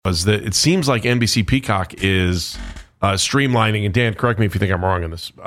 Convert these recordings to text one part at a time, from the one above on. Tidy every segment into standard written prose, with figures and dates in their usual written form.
was that it seems like NBC Peacock is streamlining, and Dan, correct me if you think I'm wrong on this,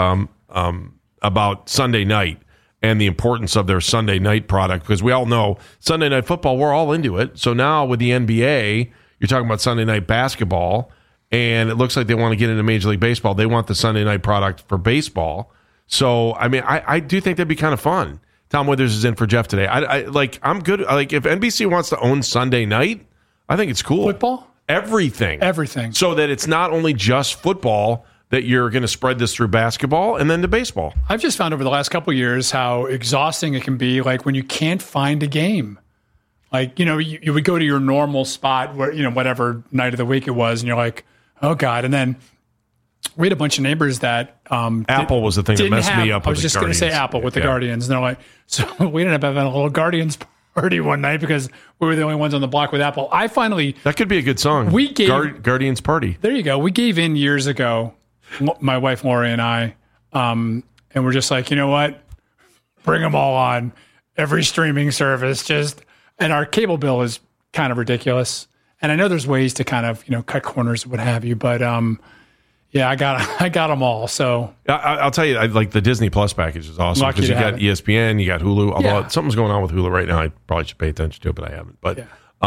about Sunday night and the importance of their Sunday night product, because we all know Sunday Night Football, we're all into it. So now with the NBA, you're talking about Sunday Night Basketball, and it looks like they want to get into Major League Baseball. They want the Sunday night product for baseball. So, I mean, I do think that'd be kind of fun. Tom Withers is in for Jeff today. I'm good. Like, if NBC wants to own Sunday night, I think it's cool. Football? Everything. So that it's not only just football, that you're going to spread this through basketball and then to baseball. I've just found over the last couple of years how exhausting it can be, like when you can't find a game. Like, you would go to your normal spot where, whatever night of the week it was, and you're like, oh, God. And then we had a bunch of neighbors that Apple was the thing that messed me up. I was just going to say Apple with the Guardians. And they're like, so we ended up having a little Guardians party one night because we were the only ones on the block with Apple. That could be a good song. We gave Guardians Party. There you go. We gave in years ago, my wife Lori and I, and we're just like, you know what? Bring them all on. Every streaming service, and our cable bill is kind of ridiculous. And I know there's ways to kind of, cut corners, what have you, but yeah, I got them all. So I'll tell you, like the Disney Plus package is awesome because you got ESPN, you got Hulu. Although something's going on with Hulu right now, I probably should pay attention to it, but I haven't. But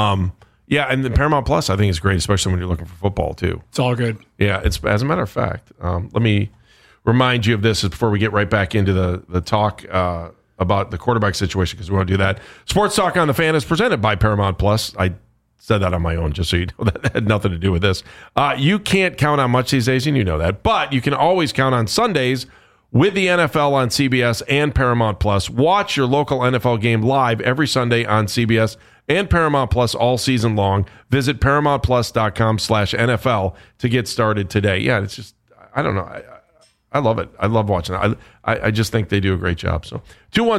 and the Paramount Plus I think is great, especially when you're looking for football too. It's all good. Yeah, it's as a matter of fact. Let me remind you of this before we get right back into the talk about the quarterback situation, because we want to do that. Sports Talk on the Fan is presented by Paramount Plus. I said that on my own, just so you know that had nothing to do with this. You can't count on much these days, and you know that, but you can always count on Sundays with the NFL on CBS and Paramount Plus. Watch your local NFL game live every Sunday on CBS and Paramount Plus all season long. Visit ParamountPlus.com/NFL to get started today. Yeah, it's just, I don't know. I love it. I love watching it. I just think they do a great job. So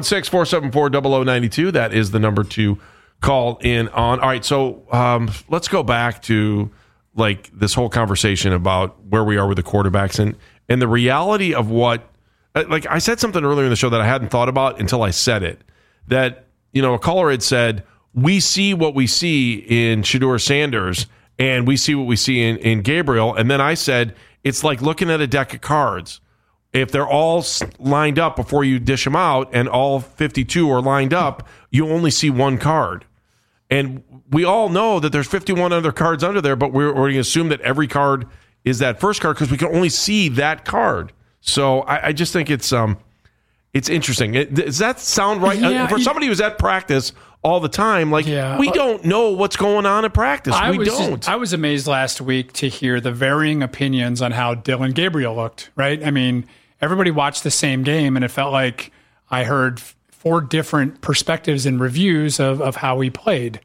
216-474-0092. That is the number to call in on. All right, so let's go back to like this whole conversation about where we are with the quarterbacks and the reality of what, like I said something earlier in the show that I hadn't thought about until I said it, that, a caller had said, we see what we see in Shedeur Sanders and we see what we see in Gabriel. And then I said, it's like looking at a deck of cards. If they're all lined up before you dish them out and all 52 are lined up, you only see one card. And we all know that there's 51 other cards under there, but we're going to assume that every card is that first card because we can only see that card. So I just think it's interesting. Does that sound right? Yeah, for somebody who's at practice all the time, we don't know what's going on at practice. I was amazed last week to hear the varying opinions on how Dillon Gabriel looked, right? I mean, everybody watched the same game, and it felt like I heard 4 different perspectives and reviews of how he played.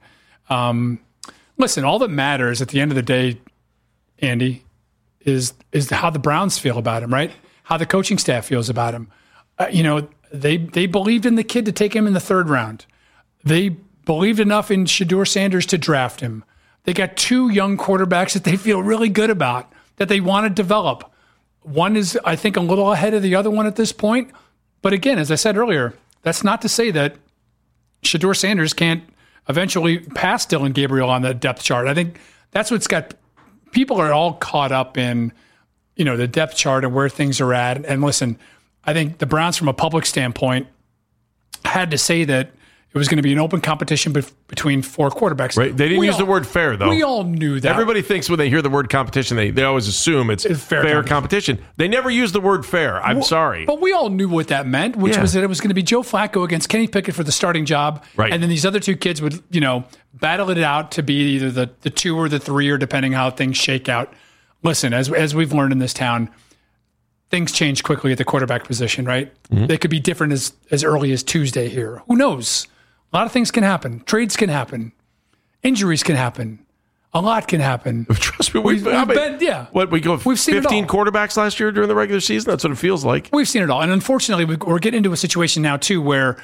Listen, all that matters at the end of the day, Andy, is how the Browns feel about him, right? How the coaching staff feels about him. They believed in the kid to take him in the 3rd round. They believed enough in Shedeur Sanders to draft him. They got 2 young quarterbacks that they feel really good about, that they want to develop. One is, I think, a little ahead of the other one at this point. But again, as I said earlier, that's not to say that Shedeur Sanders can't eventually pass Dillon Gabriel on the depth chart. I think that's what's got people are all caught up in, the depth chart and where things are at. And listen, I think the Browns, from a public standpoint, had to say that it was going to be an open competition between 4 quarterbacks. Right. They didn't use the word fair, though. We all knew that. Everybody thinks when they hear the word competition, they always assume it's fair competition. They never use the word fair. I'm sorry. But we all knew what that meant, which was that it was going to be Joe Flacco against Kenny Pickett for the starting job. Right. And then these other 2 kids would, battle it out to be either the 2 or the 3, or depending how things shake out. Listen, as we've learned in this town, things change quickly at the quarterback position, right? Mm-hmm. They could be different as early as Tuesday here. Who knows? A lot of things can happen. Trades can happen. Injuries can happen. A lot can happen. Trust me, we've been, What, we've seen 15 quarterbacks last year during the regular season? That's what it feels like. We've seen it all. And unfortunately, we're getting into a situation now, too, where,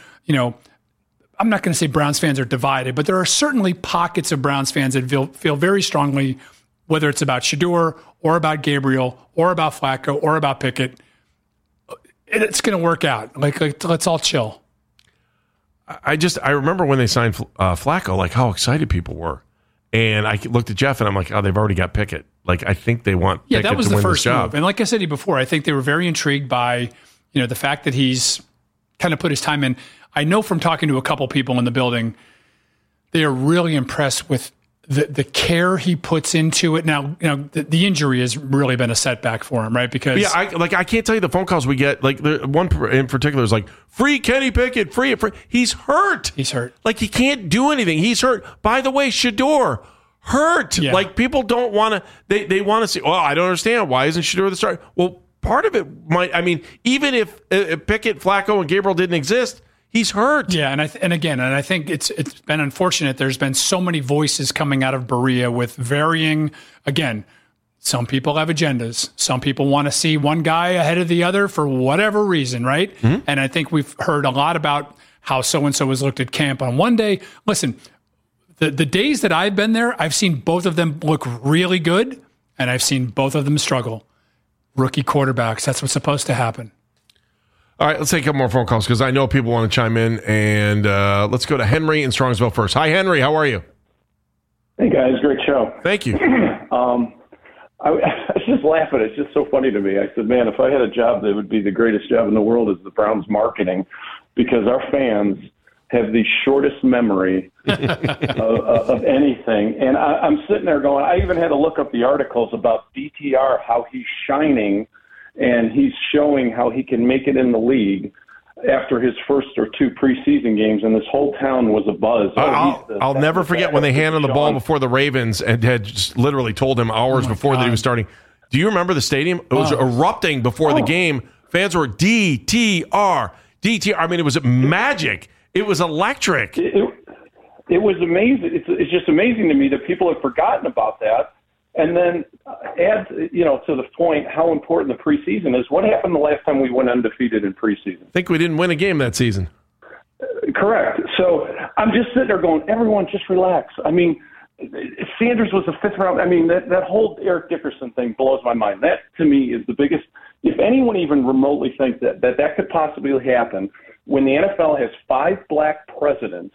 I'm not going to say Browns fans are divided, but there are certainly pockets of Browns fans that feel very strongly, whether it's about Shedeur or about Gabriel or about Flacco or about Pickett, it's going to work out. Let's all chill. I remember when they signed Flacco, like how excited people were. And I looked at Jeff and I'm like, oh, they've already got Pickett. Like, I think they want Pickett that was to the win first this job. move. And like I said to you before, I think they were very intrigued by, the fact that he's kind of put his time in. I know from talking to a couple people in the building, they are really impressed with the care he puts into it. Now, the injury has really been a setback for him, right? Because I can't tell you the phone calls we get. Like, the one in particular is like, free Kenny Pickett, free. He's hurt. He's hurt. Like, he can't do anything. He's hurt. By the way, Shedeur, hurt. Yeah. Like, people don't want to. They want to see. Oh, I don't understand. Why isn't Shedeur the starter? Well, part of it might. I mean, even if Pickett, Flacco, and Gabriel didn't exist, he's hurt. Yeah, and I think it's been unfortunate. There's been so many voices coming out of Berea with varying. Again, some people have agendas. Some people want to see one guy ahead of the other for whatever reason, right? Mm-hmm. And I think we've heard a lot about how so and so has looked at camp on one day. Listen, the days that I've been there, I've seen both of them look really good, and I've seen both of them struggle. Rookie quarterbacks. That's what's supposed to happen. All right, let's take a couple more phone calls because I know people want to chime in. And let's go to Henry in Strongsville first. Hi, Henry. How are you? Hey, guys. Great show. Thank you. I was just laughing. It's just so funny to me. I said, man, if I had a job that would be the greatest job in the world is the Browns marketing, because our fans have the shortest memory of anything. And I'm sitting there going, I even had to look up the articles about DTR, how he's shining, and he's showing how he can make it in the league after his first or two preseason games, and this whole town was abuzz. I'll never forget when they handed him the ball before the Ravens and had just literally told him hours before that he was starting. Do you remember the stadium? It was erupting before the game. Fans were DTR. I mean, it was magic. It was electric. It was amazing. It's just amazing to me that people have forgotten about that. And then add, to the point how important the preseason is. What happened the last time we went undefeated in preseason? I think we didn't win a game that season. Correct. So I'm just sitting there going, everyone just relax. I mean, Sanders was a fifth round. I mean, that whole Eric Dickerson thing blows my mind. That, to me, is the biggest. If anyone even remotely thinks that could possibly happen, when the NFL has 5 black presidents,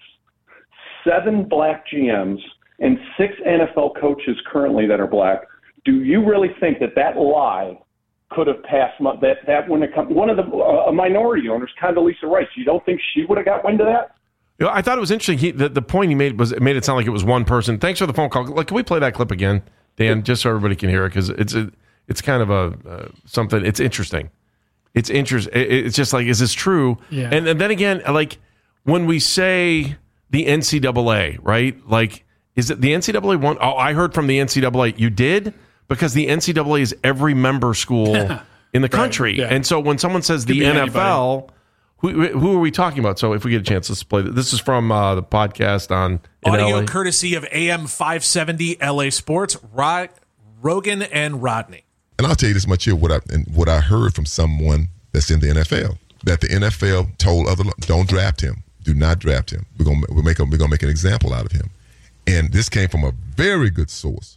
7 black GMs, and 6 NFL coaches currently that are black, do you really think that lie could have passed? That when it comes, one of a minority owners, Condoleezza Rice, you don't think she would have got wind of that? I thought it was interesting. The point he made made it sound like it was one person. Thanks for the phone call. Like, can we play that clip again, Dan, just so everybody can hear it? Because it's kind of something. It's interesting. It's interesting. It's just like, is this true? Yeah. And then again, like when we say the NCAA, right? Like, is it the NCAA one? Oh, I heard from the NCAA. You did? Because the NCAA is every member school in the country. Right, yeah. And so when someone says the NFL, who are we talking about? So if we get a chance, let's play. This is from the podcast on audio LA. Courtesy of AM 570 LA Sports, Rogan and Rodney. And I'll tell you this much here, what I heard from someone that's in the NFL, that the NFL told don't draft him. Do not draft him. We're gonna make an example out of him. And this came from a very good source.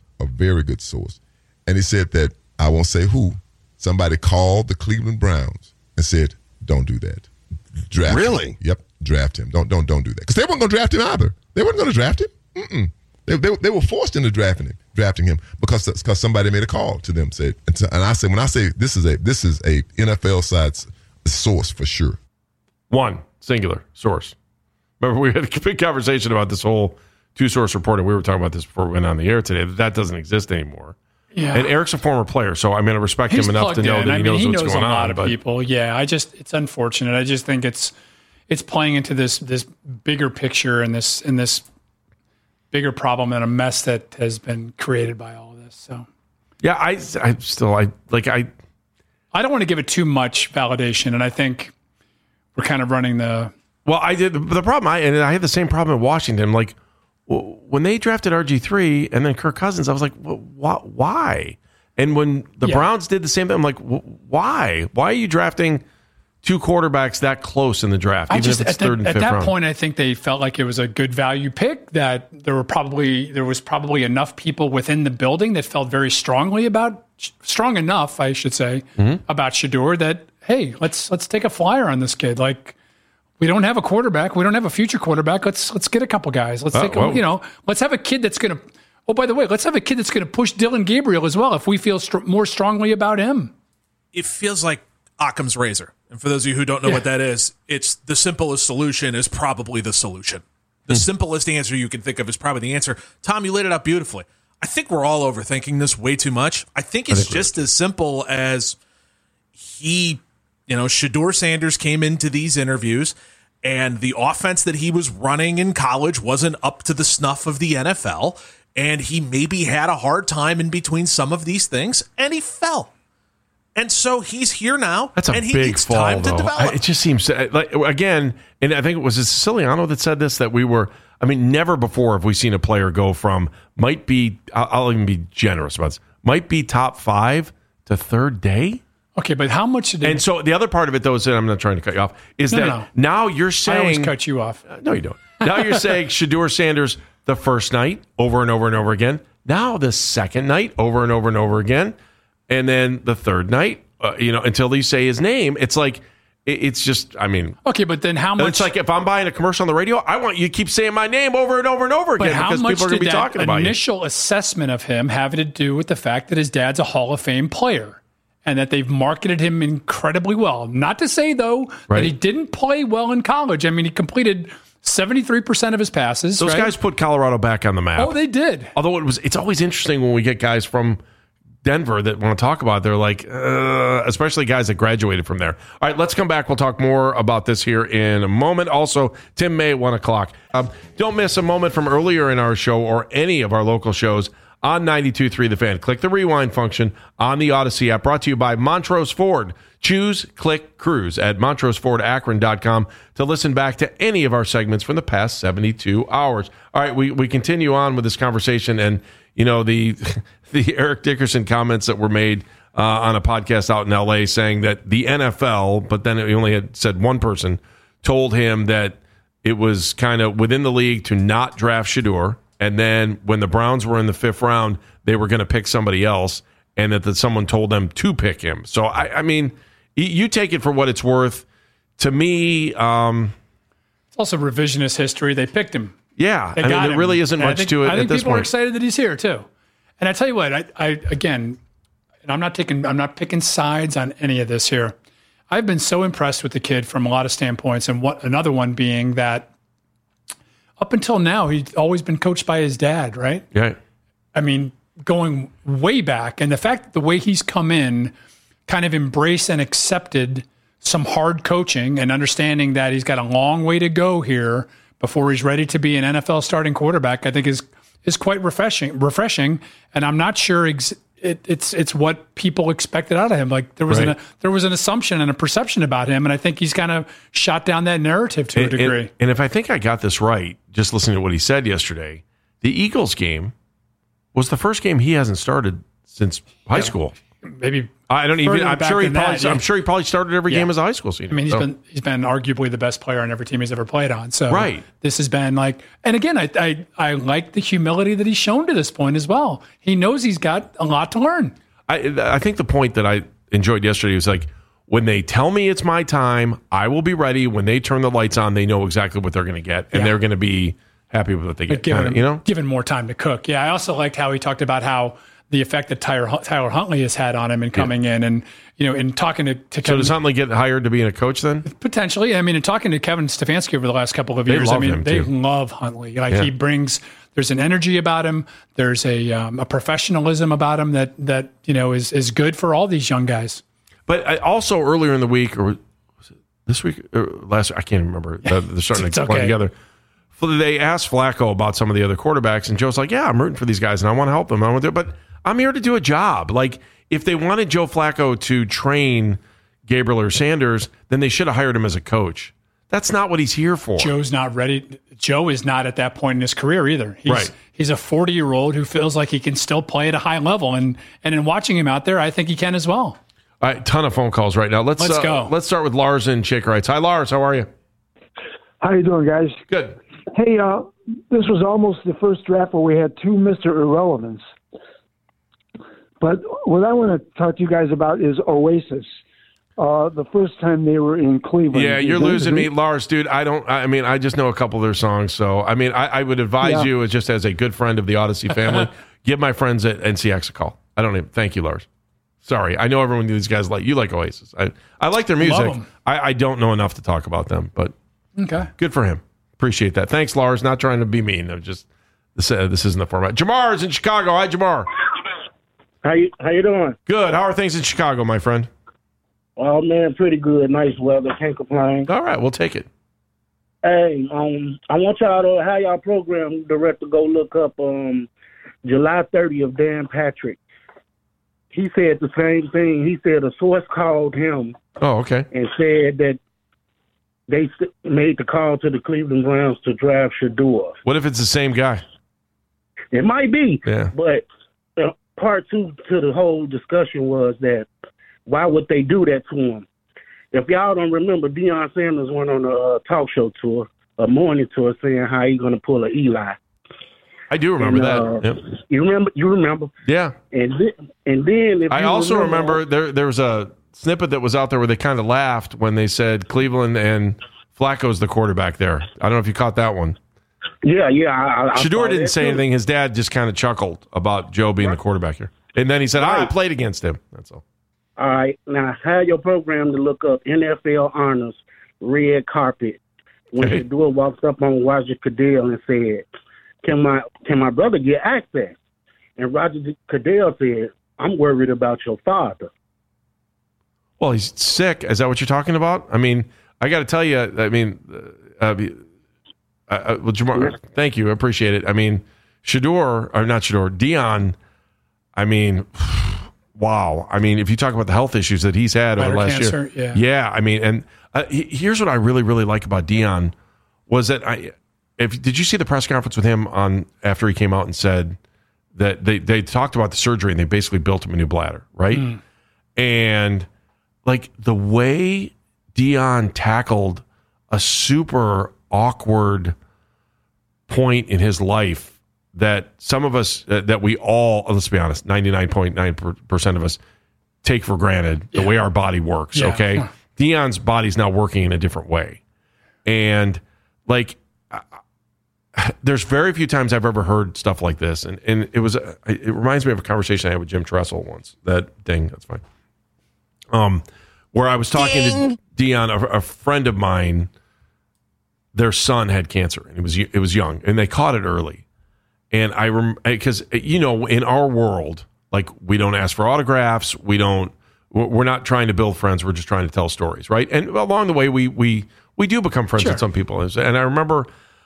And he said that, I won't say who, somebody called the Cleveland Browns and said, don't do that. Draft Really? him. Yep, draft him. Don't do that. Because they weren't going to draft him either. They weren't going to draft him. They were forced into drafting him because somebody made a call to them. And I said, when I say this is a NFL side source for sure. One singular source. Remember, we had a big conversation about this whole 2-source reporting. We were talking about this before we went on the air today. That doesn't exist anymore. Yeah. And Eric's a former player, so I respect him enough to know that he knows what's going on. A lot of people. Yeah, it's unfortunate. I just think it's playing into this bigger picture and this bigger problem and a mess that has been created by all of this. So yeah, I don't want to give it too much validation, and I think we're kind of running the. Well, I did the problem. I had the same problem in Washington. Like, when they drafted RG3 and then Kirk Cousins, I was like, why? And when the Browns did the same thing, I'm like, why? Why are you drafting 2 quarterbacks that close in the draft, even if it's third and fifth round? At that point, I think they felt like it was a good value pick, that there was probably enough people within the building that felt very strong enough, I should say, about Shedeur that, hey, let's take a flyer on this kid. Like, we don't have a quarterback. We don't have a future quarterback. Let's get a couple guys. Let's have a kid that's going to Oh, by the way, let's have a kid that's going to push Dylan Gabriel as well if we feel more strongly about him. It feels like Occam's razor. And for those of you who don't know what that is, it's the simplest solution is probably the solution. The simplest answer you can think of is probably the answer. Tom, you laid it out beautifully. I think we're all overthinking this way too much. I think it's just as simple as Shedeur Sanders came into these interviews and the offense that he was running in college wasn't up to the snuff of the NFL. And he maybe had a hard time in between some of these things, and he fell. And so he's here now, That's a and he big needs fall, time to though. develop. It just seems, like, again, and I think it was Siciliano that said this, that we were, never before have we seen a player go from, I'll even be generous about this, might be top 5 to third day. Okay, but how much did And so the other part of it, though, is that I'm not trying to cut you off, is now you're saying... I always cut you off. No, you don't. Now you're saying Shedeur Sanders the first night over and over and over again. Now the second night over and over and over again. And then the third night, until you say his name. It's like, it's just, Okay, but then how much... It's like if I'm buying a commercial on the radio, I want you to keep saying my name over and over and over again because people are going to be talking about you. Initial assessment of him having to do with the fact that his dad's a Hall of Fame player and that they've marketed him incredibly well. Not to say, though, that he didn't play well in college. He completed 73% of his passes. Those guys put Colorado back on the map. Oh, they did. Although it's always interesting when we get guys from Denver that want to talk about it. They're like, especially guys that graduated from there. All right, let's come back. We'll talk more about this here in a moment. Also, Tim May at 1 o'clock. Don't miss a moment from earlier in our show or any of our local shows on 92.3 The Fan. Click the rewind function on the Odyssey app. Brought to you by Montrose Ford. Choose, click, cruise at MontroseFordAkron.com to listen back to any of our segments from the past 72 hours. All right, we continue on with this conversation, and the Eric Dickerson comments that were made on a podcast out in L.A. saying that the NFL, but then he only had said one person, told him that it was kind of within the league to not draft Shedeur, and then when the Browns were in the 5th round, they were going to pick somebody else, and that someone told them to pick him. So, you take it for what it's worth. To me... it's also revisionist history. They picked him. Yeah, there really isn't much to it at this point. I think people are excited that he's here, too. And I tell you what, again, and I'm not picking sides on any of this here. I've been so impressed with the kid from a lot of standpoints, and another one being that up until now, he's always been coached by his dad, right? Yeah. Going way back, and the fact that the way he's come in, kind of embraced and accepted some hard coaching and understanding that he's got a long way to go here before he's ready to be an NFL starting quarterback, I think is quite refreshing. And I'm not sure it's what people expected out of him. Like there was an assumption and a perception about him, and I think he's kind of shot down that narrative to a degree. And if I think I got this right, just listening to what he said yesterday, the Eagles game was the first game he hasn't started since high school. Maybe I don't even. I'm sure he probably started every game as a high school senior. He's been arguably the best player on every team he's ever played on. So this has been like, and again, I like the humility that he's shown to this point as well. He knows he's got a lot to learn. I think the point that I enjoyed yesterday was like, when they tell me it's my time, I will be ready. When they turn the lights on, they know exactly what they're going to get, and they're going to be happy with what they get. Given more time to cook. Yeah, I also liked how he talked about how the effect that Tyler Huntley has had on him and coming in and, in talking to Kevin. So does Huntley get hired to being a coach then? Potentially. In talking to Kevin Stefanski over the last couple of years, they love Huntley. He brings, there's an energy about him. There's a professionalism about him that is good for all these young guys. But also earlier in the week, or was it this week or last week? I can't remember. They're starting to play together. They asked Flacco about some of the other quarterbacks, and Joe's like, yeah, I'm rooting for these guys, and I want to help them. But I'm here to do a job. Like, if they wanted Joe Flacco to train Gabriel or Sanders, then they should have hired him as a coach. That's not what he's here for. Joe's not ready. Joe is not at that point in his career either. He's a 40-year-old who feels like he can still play at a high level, and in watching him out there, I think he can as well. All right, ton of phone calls right now. Let's go. Let's start with Lars in Shaker Heights. Hi, Lars. How are you? How you doing, guys? Good. Hey, this was almost the first draft where we had two Mr. Irrelevants. But what I want to talk to you guys about is Oasis. the first time they were in Cleveland. Yeah, you're losing me, Lars, dude. I just know a couple of their songs. So, I would advise you, just as a good friend of the Odyssey family, give my friends at NCX a call. Thank you, Lars. Sorry. I know everyone, these guys you like Oasis. I like their music. I don't know enough to talk about them, but okay. Good for him. Appreciate that. Thanks, Lars. Not trying to be mean. I'm just, this isn't the format. Jamar is in Chicago. Hi, Jamar. How you doing? Good. How are things in Chicago, my friend? Oh man, pretty good. Nice weather. Can't complain. All right, we'll take it. Hey, I want y'all to have y'all program director go look up July 30th, Dan Patrick. He said the same thing. He said a source called him. Oh, okay. And said that they made the call to the Cleveland Browns to draft Shedeur. What if it's the same guy? It might be. Yeah. But part two to the whole discussion was that why would they do that to him? If y'all don't remember, Deion Sanders went on a talk show tour, a morning tour, saying how he's going to pull an Eli. I do remember that. Yep. You remember? Yeah. And then if I also remember there was a snippet that was out there where they kind of laughed when they said Cleveland and Flacco's the quarterback there. I don't know if you caught that one. Yeah. Shedeur didn't say anything. His dad just kind of chuckled about Joe being the quarterback here. And then he said, I played against him. That's all. All right. Now, have your program to look up NFL Honors Red Carpet. When Shedeur walked up on Roger Goodell and said, can my brother get access? And Roger Goodell said, I'm worried about your father. Well, he's sick. Is that what you're talking about? I mean, I got to tell you, Jamar, thank you. I appreciate it. I mean, Deion, I mean, wow. I mean, if you talk about the health issues that he's had over the last year. Yeah. I mean, and here's what I really, really like about Deion was that did you see the press conference with him after he came out and said that they talked about the surgery and they basically built him a new bladder, right? Mm. And like the way Deion tackled a super awkward point in his life that some of us, that we all, let's be honest, 99.9% of us take for granted the way our body works, okay? Deion's body's now working in a different way. And like, there's very few times I've ever heard stuff like this. And it reminds me of a conversation I had with Jim Tressel once. That's fine. Where I was talking to Deion, a friend of mine, their son had cancer, and it was young, and they caught it early. And because in our world, like we don't ask for autographs, we're not trying to build friends, we're just trying to tell stories, right? And along the way, we do become friends with some people. And I remember,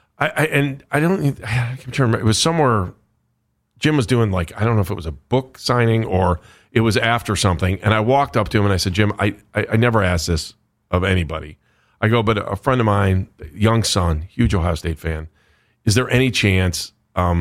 I can't remember, it was somewhere. Jim was doing I don't know if it was a book signing or it was after something. And I walked up to him and I said, Jim, I never asked this of anybody. I go, but a friend of mine, young son, huge Ohio State fan, is there any chance,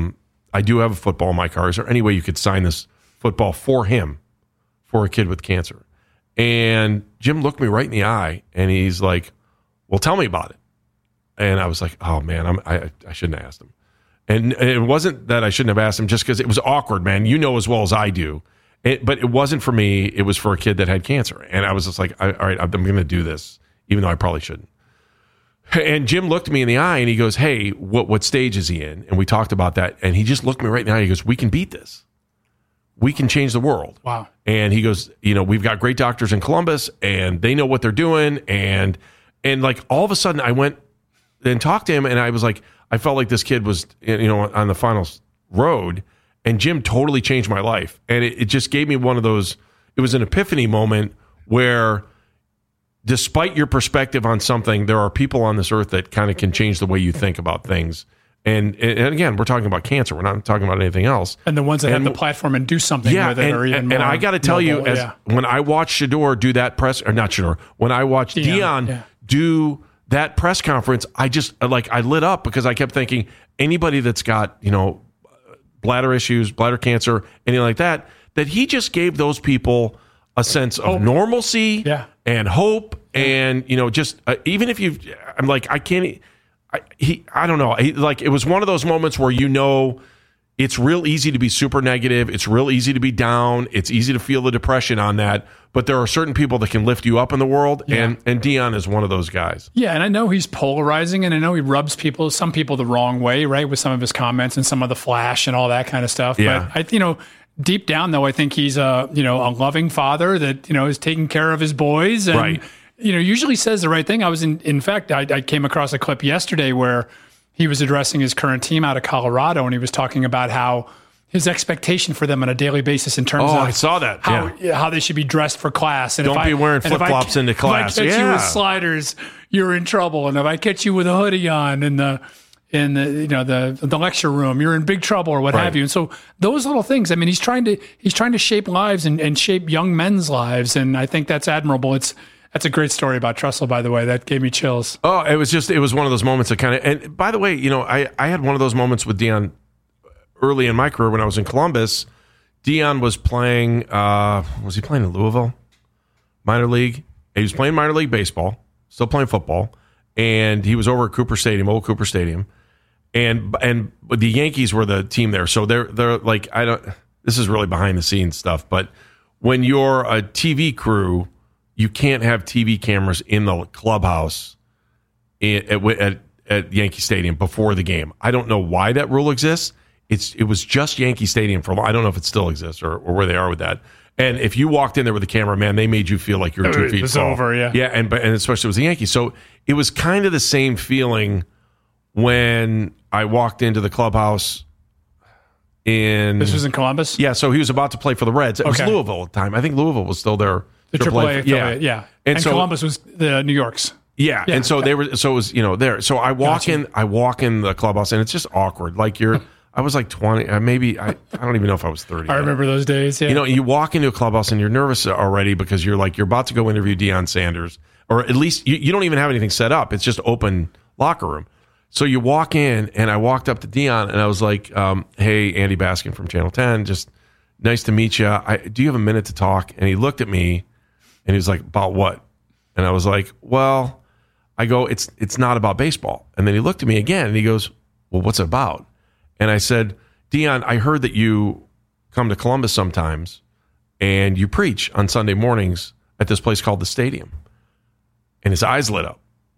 I do have a football in my car, is there any way you could sign this football for him, for a kid with cancer? And Jim looked me right in the eye and he's like, well, tell me about it. And I was like, oh man, I shouldn't have asked him. And it wasn't that I shouldn't have asked him just because it was awkward, man. You know as well as I do. But it wasn't for me. It was for a kid that had cancer. And I was just like, all right, I'm going to do this, even though I probably shouldn't. And Jim looked me in the eye and he goes, hey, what stage is he in? And we talked about that. And he just looked me right in the eye. He goes, we can beat this. We can change the world. Wow. And he goes, we've got great doctors in Columbus and they know what they're doing. And like all of a sudden I went and talked to him and I was like, I felt like this kid was, on the final road, and Jim totally changed my life. And it just gave me one of those, it was an epiphany moment where despite your perspective on something, there are people on this earth that kind of can change the way you think about things. And again, we're talking about cancer. We're not talking about anything else. And the ones that have the platform and do something with it are even more. And I got to tell you, when I watched Shedeur do that when I watched Deion do that press conference, I just I lit up because I kept thinking anybody that's got, bladder issues, bladder cancer, anything like that he just gave those people a sense of normalcy and hope. And, just even if I don't know. It was one of those moments where, it's real easy to be super negative. It's real easy to be down. It's easy to feel the depression on that. But there are certain people that can lift you up in the world, and Deion is one of those guys. Yeah, and I know he's polarizing, and I know he rubs some people the wrong way, right, with some of his comments and some of the flash and all that kind of stuff. Yeah. But deep down, though, I think he's a loving father that is taking care of his boys, and Right. Usually says the right thing. In fact, I came across a clip yesterday where he was addressing his current team out of Colorado, and he was talking about how his expectation for them on a daily basis in terms of I saw that. how they should be dressed for class. And Don't be wearing flip-flops into class. If I catch you with sliders, you're in trouble. And if I catch you with a hoodie on in the lecture room, you're in big trouble or what have you. And so those little things, I mean, he's trying to shape lives and shape young men's lives. And I think that's admirable. That's a great story about Tressel, by the way. That gave me chills. Oh, it was one of those moments that kind of, and by the way, I had one of those moments with Deion early in my career when I was in Columbus. Deion was playing, was he playing in Louisville? Minor league. He was playing minor league baseball, still playing football. And he was over at Cooper Stadium, old Cooper Stadium. And the Yankees were the team there. So they're like, this is really behind the scenes stuff, but when you're a TV crew, you can't have TV cameras in the clubhouse at Yankee Stadium before the game. I don't know why that rule exists. It was just Yankee Stadium for a while. I don't know if it still exists or where they are with that. And if you walked in there with a camera, man, they made you feel like you're 2 feet It was tall. over, yeah. Yeah, and especially with the Yankees. So it was kind of the same feeling when I walked into the clubhouse This was in Columbus? Yeah, so he was about to play for the Reds. It was Okay. Louisville at the time. I think Louisville was still there. The AAA affiliate, yeah. And so Columbus was the New York's. Yeah, and so they were. So it was there. So I walk in the clubhouse, and it's just awkward. Like I was like 20, maybe I don't even know if I was 30. I remember those days. Yeah, you walk into a clubhouse and you're nervous already because you're about to go interview Deion Sanders, or at least you don't even have anything set up. It's just open locker room. So you walk in, and I walked up to Deion, and I was like, "Hey, Andy Baskin from Channel 10, just nice to meet you. Do you have a minute to talk?" And he looked at me, and he was like, "About what?" And I was like, "Well." I go, it's not about baseball. And then he looked at me again and he goes, "Well, what's it about?" And I said, "Deion, I heard that you come to Columbus sometimes and you preach on Sunday mornings at this place called the Stadium." And his eyes lit up.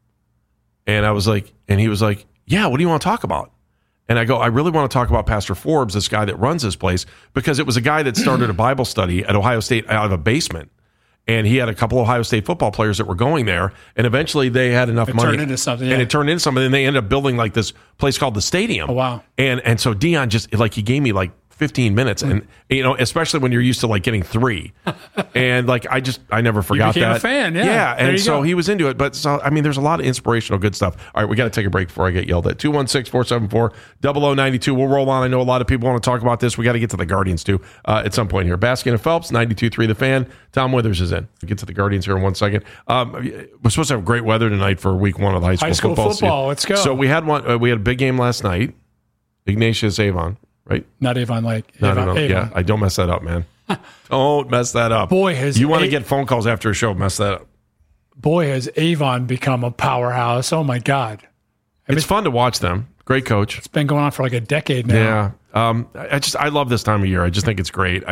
And he was like, "Yeah, what do you want to talk about?" And I go, "I really want to talk about Pastor Forbes, this guy that runs this place," because it was a guy that started a Bible study at Ohio State out of a basement. And he had a couple of Ohio State football players that were going there, and eventually they had enough money. Turned into something, yeah. And it turned into something, and they ended up building like this place called the Stadium. Oh, wow. And so Deion just, like, he gave me like 15 minutes, and especially when you're used to like getting 3. And like I never forgot became that. a fan, yeah. Yeah, There and you so go. he was into it. But so I mean, there's a lot of inspirational good stuff. All right, we got to take a break before I get yelled at. 216-474-0092. We'll roll on. I know a lot of people want to talk about this. We got to get to the Guardians too at some point here. Baskin and Phelps, 92.3 The Fan. Tom Withers is in. We'll get to the Guardians here in 1 second. We're supposed to have great weather tonight for week 1 of the high school football season. Let's go. So we had one. We had a big game last night. Ignatius Avon. Right? Not Avon Lake. Avon. Yeah, I don't mess that up, man. Don't mess that up. Boy, you want to get phone calls after a show, mess that up. Boy, has Avon become a powerhouse. Oh, my God. It's fun to watch them. Great coach. It's been going on for like a decade now. Yeah. I love this time of year. I just think it's great.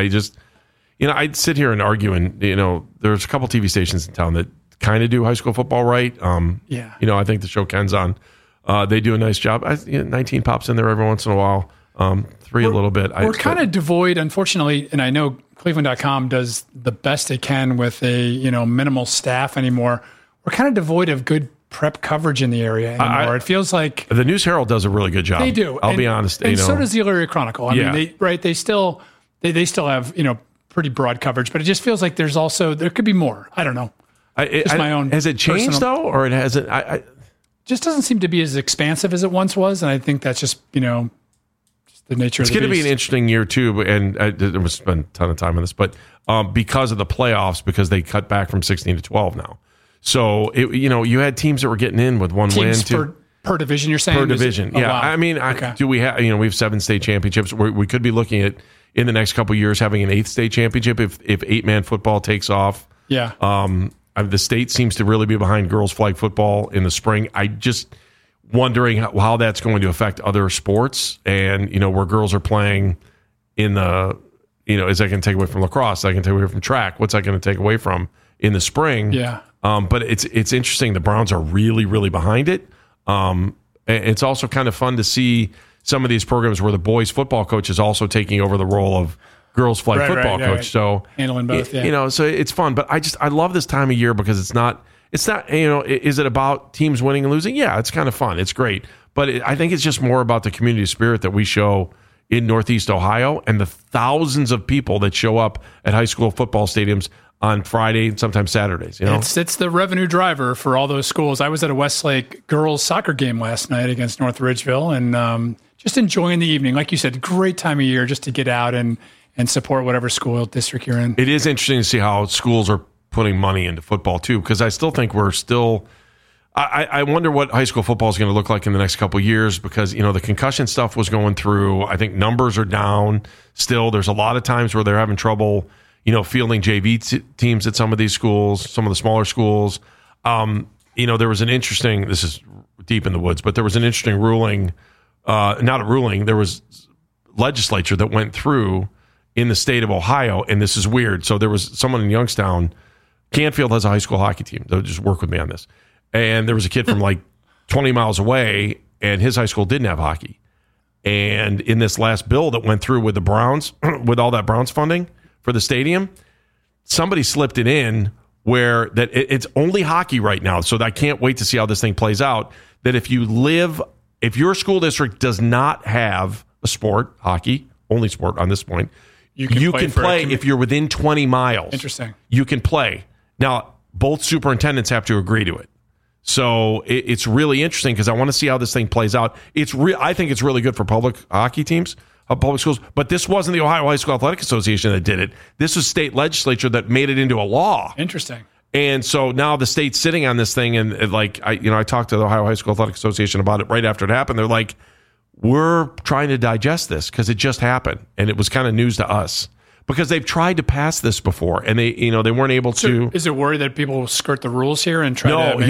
I'd sit here and argue, and, there's a couple TV stations in town that kind of do high school football right. Yeah. I think the show Ken's on, they do a nice job. 19 pops in there every once in a while. 3 a little bit. We're kind of devoid, unfortunately, and I know Cleveland.com does the best it can with a minimal staff anymore. We're kind of devoid of good prep coverage in the area anymore. It feels like the News Herald does a really good job. They do. I'll be honest. And so does the Elyria Chronicle. I mean, they still have pretty broad coverage, but it just feels like there could be more. I don't know. My own. Has it changed though, or it hasn't? Just doesn't seem to be as expansive as it once was, and I think that's just the nature of the beast. It's going to be an interesting year too, and there was spent a ton of time on this, but because of the playoffs, because they cut back from 16 to 12 now. So you had teams that were getting in with one win per division. You're saying per division, yeah. Wow. I mean, do we have we have 7 state championships? We could be looking at in the next couple of years having an 8th state championship if 8-man football takes off. Yeah. The state seems to really be behind girls flag football in the spring. wondering how that's going to affect other sports, and where girls are playing in the, is that going to take away from lacrosse? Is that going to take away from track? What's that going to take away from in the spring? Yeah. But it's interesting. The Browns are really, really behind it. It's also kind of fun to see some of these programs where the boys football coach is also taking over the role of girls flag football coach. Right. So handling both, yeah. So it's fun. But I love this time of year because it's not, is it about teams winning and losing? Yeah, it's kind of fun. It's great. But I think it's just more about the community spirit that we show in Northeast Ohio and the thousands of people that show up at high school football stadiums on Friday and sometimes Saturdays. It's the revenue driver for all those schools. I was at a Westlake girls soccer game last night against North Ridgeville, and just enjoying the evening. Like you said, great time of year just to get out and support whatever school district you're in. It is interesting to see how schools are putting money into football too, because I still think we're still. I wonder what high school football is going to look like in the next couple of years, because the concussion stuff was going through. I think numbers are down still. There's a lot of times where they're having trouble, fielding JV teams at some of these schools, some of the smaller schools. There was an interesting. This is deep in the woods, but there was an interesting ruling. Not a ruling. There was legislature that went through in the state of Ohio, and this is weird. So there was someone in Youngstown. Canfield has a high school hockey team. They'll just work with me on this. And there was a kid from like 20 miles away, and his high school didn't have hockey. And in this last bill that went through with the Browns, with all that Browns funding for the stadium, somebody slipped it in where that it's only hockey right now. So I can't wait to see how this thing plays out. That if your school district does not have a sport, hockey, only sport on this point, you can play if you're within 20 miles. Interesting. You can play. Now, both superintendents have to agree to it. So it's really interesting because I want to see how this thing plays out. I think it's really good for public hockey teams, public schools. But this wasn't the Ohio High School Athletic Association that did it. This was state legislature that made it into a law. Interesting. And so now the state's sitting on this thing, and I talked to the Ohio High School Athletic Association about it right after it happened. They're like, we're trying to digest this because it just happened, and it was kind of news to us. Because they've tried to pass this before, and they weren't able to. Is it worried that people will skirt the rules here and try to?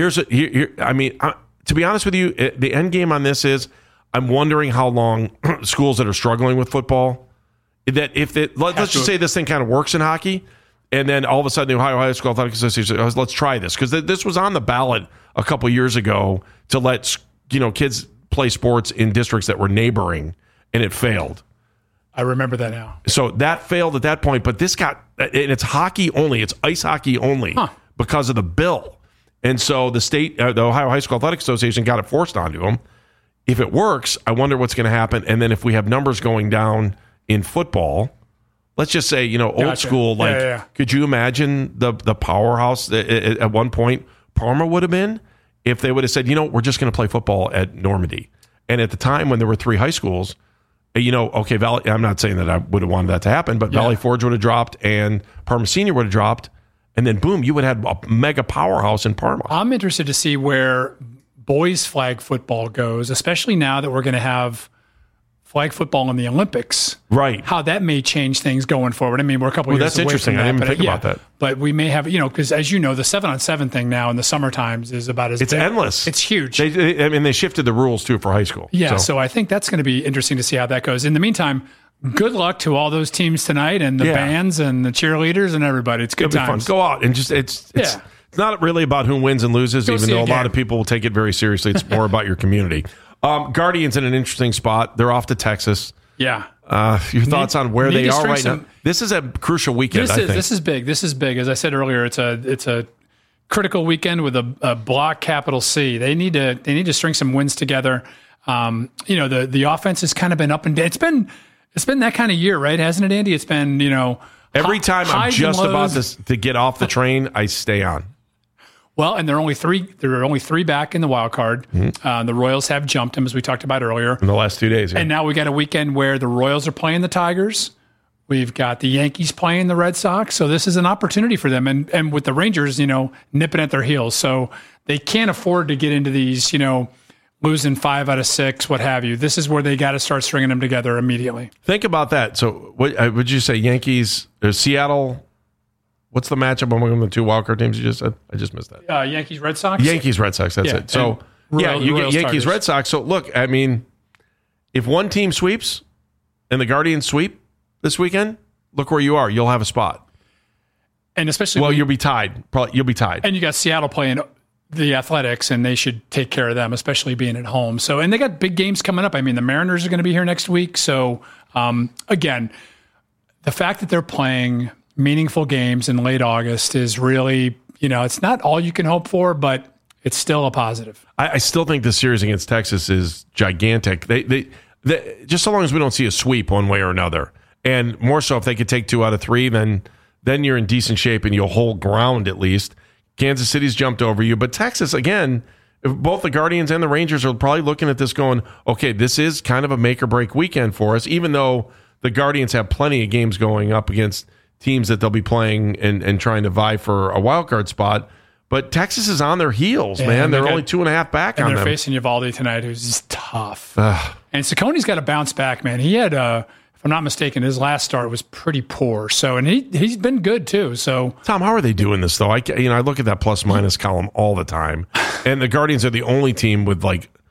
No, to be honest with you, the end game on this is I'm wondering how long schools that are struggling with football, that let's just say this thing kind of works in hockey, and then all of a sudden the Ohio High School Athletic Association says, let's try this, because this was on the ballot a couple years ago to let kids play sports in districts that were neighboring, and it failed. I remember that now. So that failed at that point, but this and it's hockey only. It's ice hockey only because of the bill. And so the state, the Ohio High School Athletic Association got it forced onto them. If it works, I wonder what's going to happen. And then if we have numbers going down in football, let's just say, old school, could you imagine the powerhouse at one point Parma would have been if they would have said, we're just going to play football at Normandy. And at the time when there were 3 high schools, Valley. I'm not saying that I would have wanted that to happen, but Valley Forge would have dropped and Parma Senior would have dropped, and then boom, you would have a mega powerhouse in Parma. I'm interested to see where boys flag football goes, especially now that we're going to have flag football in the Olympics. Right. How that may change things going forward. I mean, we're a couple years away. That's interesting. From that, I didn't even think about that. But we may have, because as you know, the 7-on-7 thing now in the summer times is about as it's big. endless. It's huge. They shifted the rules too for high school. Yeah. So I think that's going to be interesting to see how that goes. In the meantime, good luck to all those teams tonight and the bands and the cheerleaders and everybody. It's good times. Go out and just it's not really about who wins and loses, even though a lot of people will take it very seriously. It's more about your community. Guardians in an interesting spot. They're off to Texas. Yeah. Your thoughts on where they are right now? This is a crucial weekend, I think. This is big. This is big. As I said earlier, it's a critical weekend with a block capital C. They need to string some wins together. The offense has kind of been up and down. It's been that kind of year, right? Hasn't it, Andy? It's been, every time I'm just about to get off the train, I stay on. Well, and there are only three back in the wild card. Mm-hmm. The Royals have jumped them, as we talked about earlier. In the last 2 days. Yeah. And now we got a weekend where the Royals are playing the Tigers. We've got the Yankees playing the Red Sox. So this is an opportunity for them. And with the Rangers, nipping at their heels. So they can't afford to get into these, losing 5 out of 6, what have you. This is where they got to start stringing them together immediately. Think about that. So what would you say, Yankees, Seattle? What's the matchup among the 2 wildcard teams you just said? I just missed that. Yankees, Red Sox? Yankees, Red Sox, that's it. So Yeah, you get Royals Yankees, Tigers. Red Sox. So look, I mean, if one team sweeps and the Guardians sweep this weekend, look where you are. You'll have a spot. And especially Well, you'll be tied. Probably you'll be tied. And you got Seattle playing the Athletics, and they should take care of them, especially being at home. So, and they got big games coming up. I mean, the Mariners are going to be here next week. So, again, the fact that they're playing meaningful games in late August is really, it's not all you can hope for, but it's still a positive. I still think the series against Texas is gigantic. They just so long as we don't see a sweep one way or another, and more so if they could take 2 out of 3, then you're in decent shape and you'll hold ground at least. Kansas City's jumped over you, but Texas, again, if both the Guardians and the Rangers are probably looking at this going, okay, this is kind of a make or break weekend for us, even though the Guardians have plenty of games going up against teams that they'll be playing and trying to vie for a wild card spot. But Texas is on their heels, man. They're only 2.5 back on them. And they're facing Uvalde tonight, who's just tough. And Saucony's got to bounce back, man. He had, if I'm not mistaken, his last start was pretty poor. So, and he's been good too. So, Tom, how are they doing this though? I look at that plus minus column all the time, and the Guardians are the only team with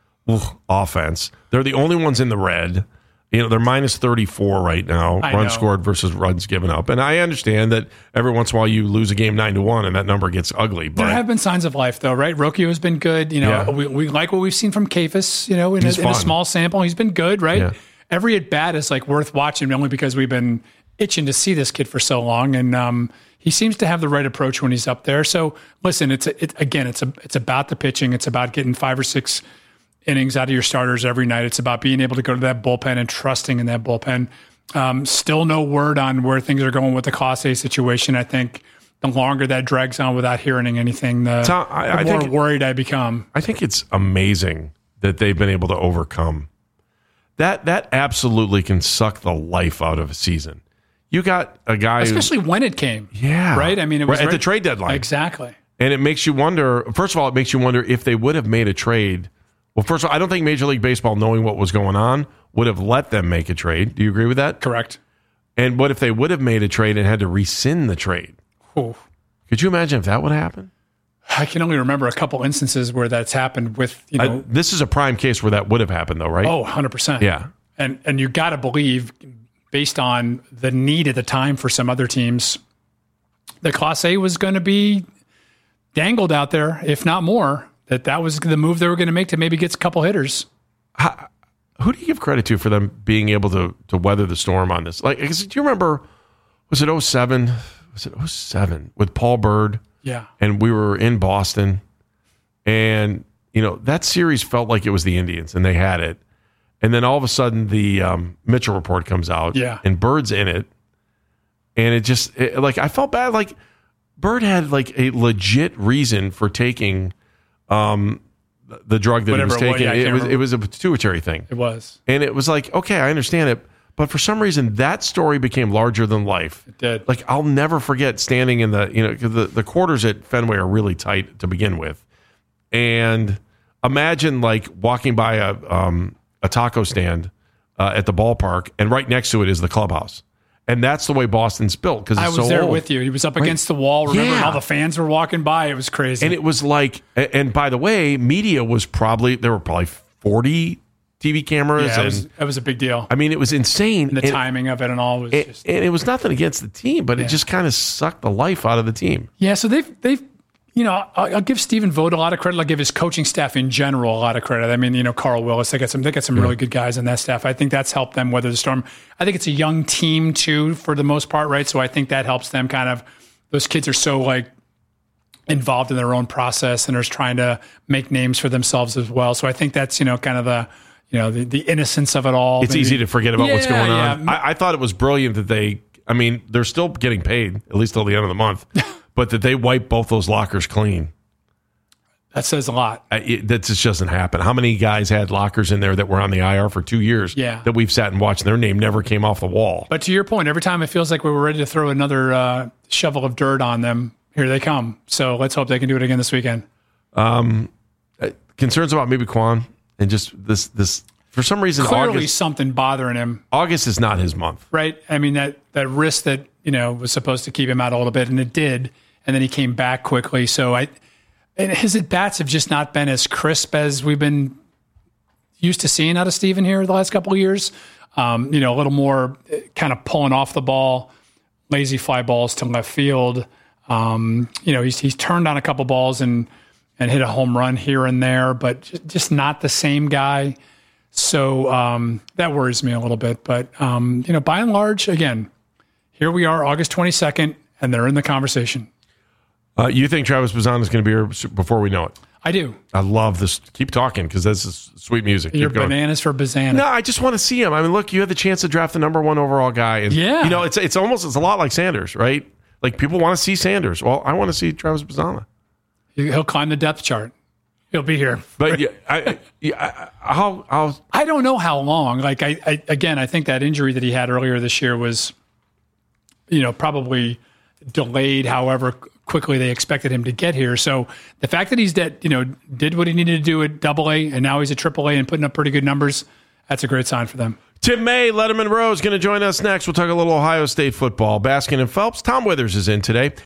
offense. They're the only ones in the red. They're minus 34 right now, runs scored versus runs given up. And I understand that every once in a while you lose a game 9-1 and that number gets ugly. But there have been signs of life, though, right? Rocchio has been good. We like what we've seen from Kafis, in a small sample. He's been good, right? Yeah. Every at-bat is worth watching only because we've been itching to see this kid for so long. And he seems to have the right approach when he's up there. So, listen, it's about the pitching. It's about getting 5 or 6 innings out of your starters every night. It's about being able to go to that bullpen and trusting in that bullpen. Still no word on where things are going with the Clase situation. I think the longer that drags on without hearing anything, the more worried I become. I think it's amazing that they've been able to overcome. That absolutely can suck the life out of a season. You got a guy especially when it came. Yeah. Right? I mean, it was at the trade deadline. Exactly. And it makes you wonder, first of all, if they would have made a trade. Well, first of all, I don't think Major League Baseball, knowing what was going on, would have let them make a trade. Do you agree with that? Correct. And what if they would have made a trade and had to rescind the trade? Ooh. Could you imagine if that would happen? I can only remember a couple instances where that's happened with, this is a prime case where that would have happened, though, right? Oh, 100%. Yeah. And you got to believe, based on the need at the time for some other teams, the Clase was going to be dangled out there, if not more. That was the move they were going to make to maybe get a couple hitters. Who do you give credit to for them being able to weather the storm on this? Do you remember, was it 07? Was it 07 with Paul Bird? Yeah. And we were in Boston. And, that series felt like it was the Indians, and they had it. And then all of a sudden the Mitchell report comes out. Yeah. And Bird's in it. And I felt bad. Bird had a legit reason for taking the drug that whatever he was taking. it was a pituitary thing. It was. And it was okay, I understand it. But for some reason, that story became larger than life. It did. I'll never forget standing in the quarters at Fenway are really tight to begin with. And imagine walking by a taco stand at the ballpark, and right next to it is the clubhouse. And that's the way Boston's built because it's so old. I was there with you. He was up against the wall. Remember, and all the fans were walking by. It was crazy. And it was and by the way, media was there were probably 40 TV cameras. Yeah, it was a big deal. I mean, it was insane. And the timing of it and all was just. And it was nothing against the team, but it just kind of sucked the life out of the team. Yeah, so they've I'll give Stephen Vogt a lot of credit. I'll give his coaching staff in general a lot of credit. I mean, Carl Willis, they got some really good guys on that staff. I think that's helped them weather the storm. I think it's a young team too, for the most part, right? So I think that helps them those kids are so involved in their own process and are trying to make names for themselves as well. So I think that's, kind of the innocence of it all. It's easy to forget about what's going on. Yeah. I thought it was brilliant that they're still getting paid, at least till the end of the month. But that they wipe both those lockers clean. That says a lot. That just doesn't happen. How many guys had lockers in there that were on the IR for 2 years that we've sat and watched? Their name never came off the wall. But to your point, every time it feels like we were ready to throw another shovel of dirt on them, here they come. So let's hope they can do it again this weekend. Concerns about maybe Quan and just this for some reason, clearly something bothering him. August is not his month. Right. I mean, that wrist that, was supposed to keep him out a little bit, and it did. And then he came back quickly. So And his at-bats have just not been as crisp as we've been used to seeing out of Steven here the last couple of years. A little more kind of pulling off the ball, lazy fly balls to left field. He's turned on a couple balls and hit a home run here and there, but just not the same guy. So that worries me a little bit. But, by and large, again, here we are, August 22nd, and they're in the conversation. You think Travis Bazzana is going to be here before we know it? I do. I love this. Keep talking because this is sweet music. You're bananas for Bazzana. No, I just want to see him. I mean, look, you had the chance to draft the number 1 overall guy. And, it's a lot like Sanders, right? Like people want to see Sanders. Well, I want to see Travis Bazzana. He'll climb the depth chart. He'll be here. But I don't know how long. Like I think that injury that he had earlier this year was, probably delayed. However quickly they expected him to get here. So the fact that he's did what he needed to do at AA and now he's at AAA and putting up pretty good numbers, that's a great sign for them. Tim May, Letterman Row is going to join us next. We'll talk a little Ohio State football. Baskin and Phelps. Tom Withers is in today.